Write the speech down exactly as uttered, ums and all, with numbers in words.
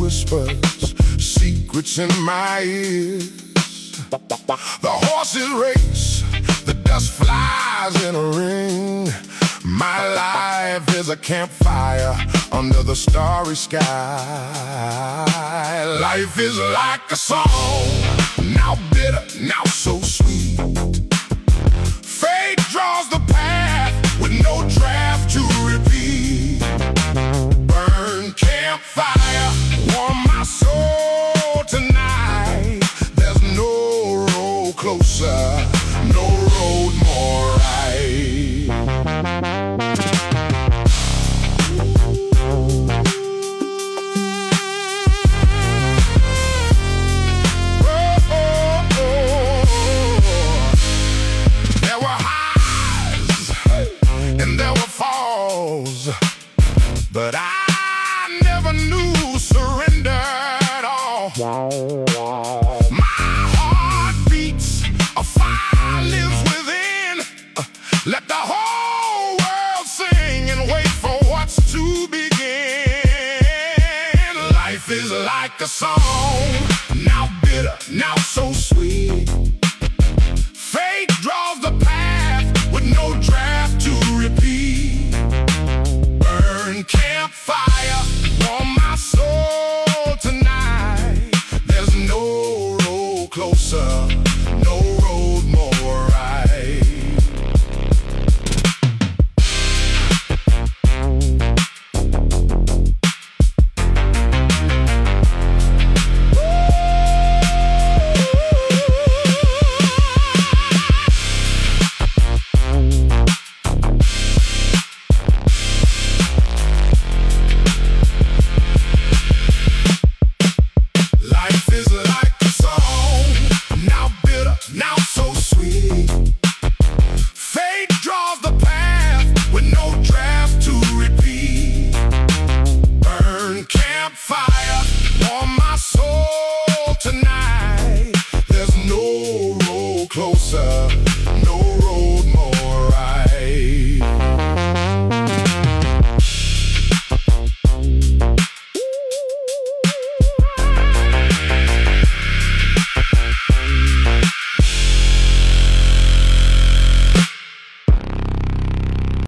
whispers secrets in my ears. The horses race, the dust flies in a ring. My life is a campfire under the starry sky. Life is like a song, now bitter, now so sweet. Fate draws the path with no draft to repeat. Burn campfire, warm my soul tonight. There's no road closer, no road more right. Oh, oh, oh. There were highs and there were falls, but I never knew surrender at all. My heart beats, a fire lives within. Let the whole world sing and wait for what's to begin. Life is like a song, now bitter, now so sweet.